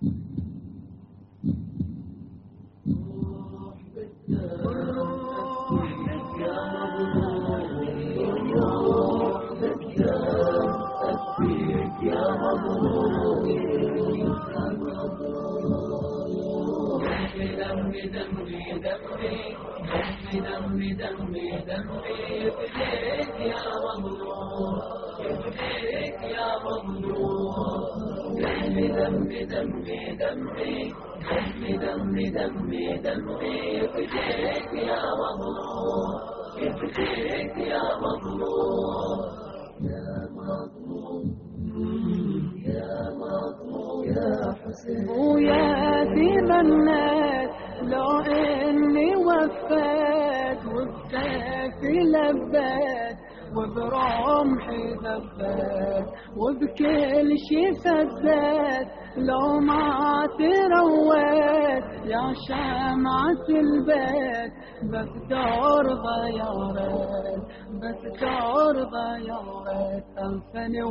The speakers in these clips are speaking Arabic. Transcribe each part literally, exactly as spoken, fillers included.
دمي دمي دمي دمي دمي دمي يفديك يا مظلوم يفديك يا مظلوم دمي دمي دمي دمي دمي دمي دمي يفديك يا مظلوم يفديك يا مظلوم يا مظلوم يا مظلوم يا حسين وياتي منات لو اني وفات وبسيفي لبات وبرمحي ذبات وبكل شي سدات لو ما تروات يا شمعة البيت بس ترضى يا ريت بس ترضى يا ريت انساني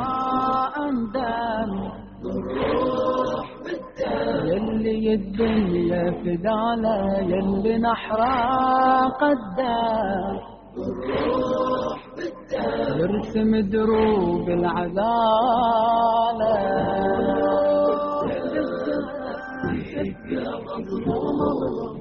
واندم الروح بالدم يلي الدنيا فدانا يلي نحرق الدم الروح بالدم يرسم دروب العدالة يا مظلوم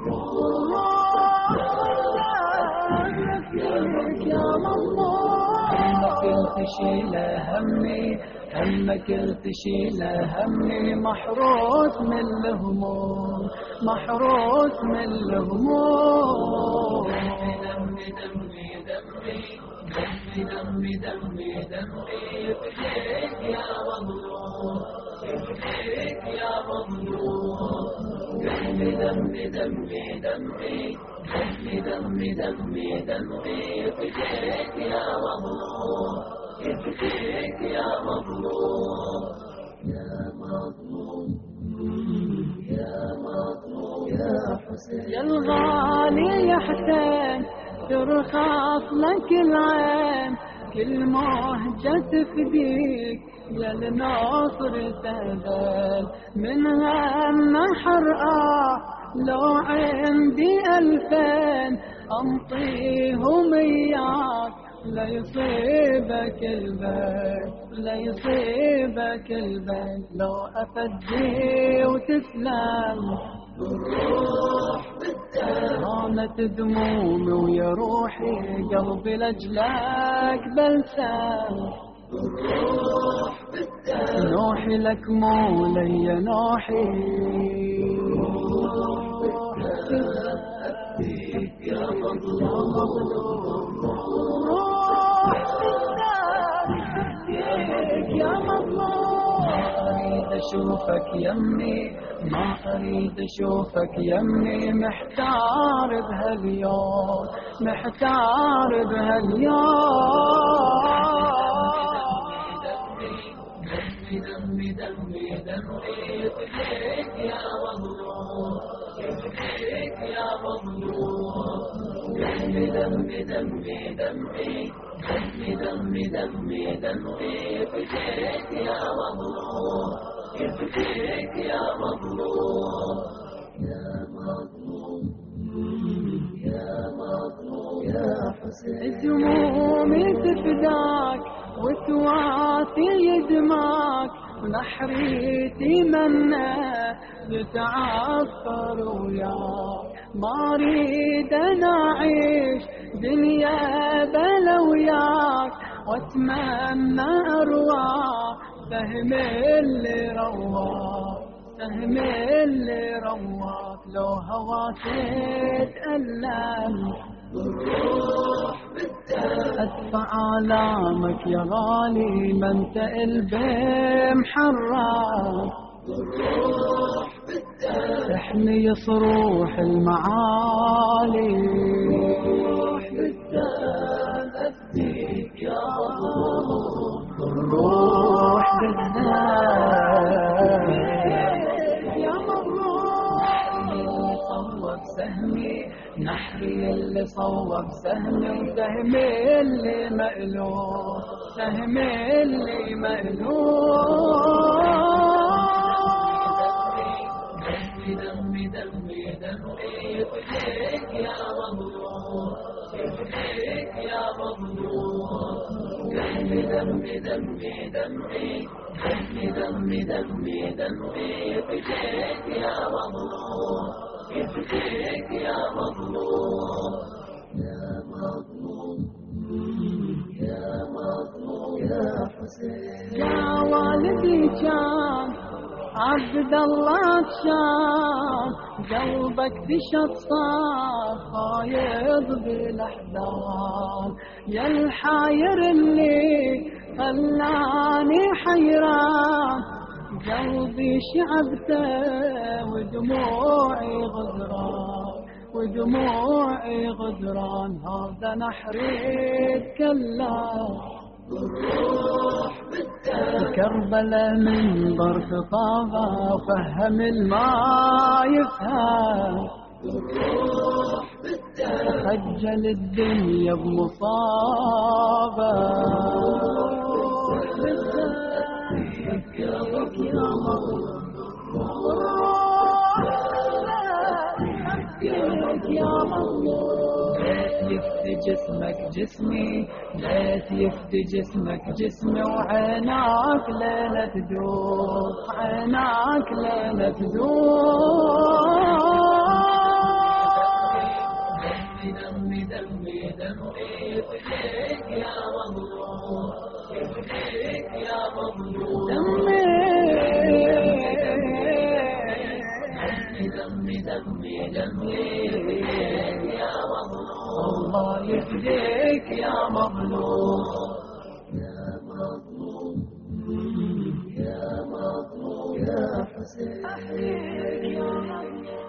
يا مظلوم كل تشيل همي همك كل تشيل همي محروس من الهموم محروس من الهموم دمي دمي دمي دمي دمي دمي يفديك يا مظلوم يفديك يا مظلوم دمي دمي دمي دمي دمي دمي دمي يفديك يا مظلوم يفديك يا مظلوم يا مظلوم يا مظلوم يا حسين يا الغالي يا حسين ترخص لك العين كل مهجة تفديك يا الناصر تهدل من هم حرقة لو عندي ألفين أمطيهم إياك لا يصيبك البيت لا يصيبك البيت لو أفدي وتسلم الروح بالدم هانت دمومي ويا روحي قلبي لجلك بلسم الروح بالدم نوحي لك مولي يا نوحي أفديك يا مظلوم يا مظلوم أريد أشوفك يمي ما أريد أشوفك يمي محتار بهاليوم محتار دمي دمي دمي دمي يفديك يا مظلوم يفديك يا مظلوم دمي دمي دمي دمي دمي دمي دمي يفديك يا مظلوم يفديك يا مظلوم يا مظلوم يا مظلوم يا حسين دمومي تفداك وتواتي دماك ونحريتي منا يتعفر وياك ما اريد انا اعيش دنيا بلا وياك واتمنى ارواح فهم اللي رواك فهم اللي رواك لو هواك تتألم الروح بالدم أدفع آلامك يا غالي ما انت قلبي محرك الروح بالدم احمي صروح المعالي الروح بالدم أفديك يا مظلوم الروح بالدم يا مظلوم اللي صوب سهمي نحري اللي صوب سهمي وسهمي اللي مقلوب سهمي اللي مقلوب دمي دمي دمي دمي دمي دمي يفديك يا مظلوم يفديك يا مظلوم يا مظلوم يا مظلوم يا حسين يا والدي كان عبد الله شان قلبك بشط صار خايض بالاحزان يا الحاير اللي خلاني حيران قلبي شعبته ودموعي غدران ودموعي غدران هذا نحري كلام الروح بالدم كربلاء من ظرف طابة وفهم الما يفهم الروح بالدم خجل الدنيا بمصابة يا مظلوم يا مظلوم ليت يفدي جسمك جسمي ليت يفدي جسمك جسمي وعيناك ليلة تدور عيناك ليلة تدور دمي دمي دمي يفديك يا مظلوم يفديك يا مظلوم دمي دمي دمي دمي يفديك يا مظلوم الله يفديك يا مظلوم يا مظلوم يا مظلوم يا حسين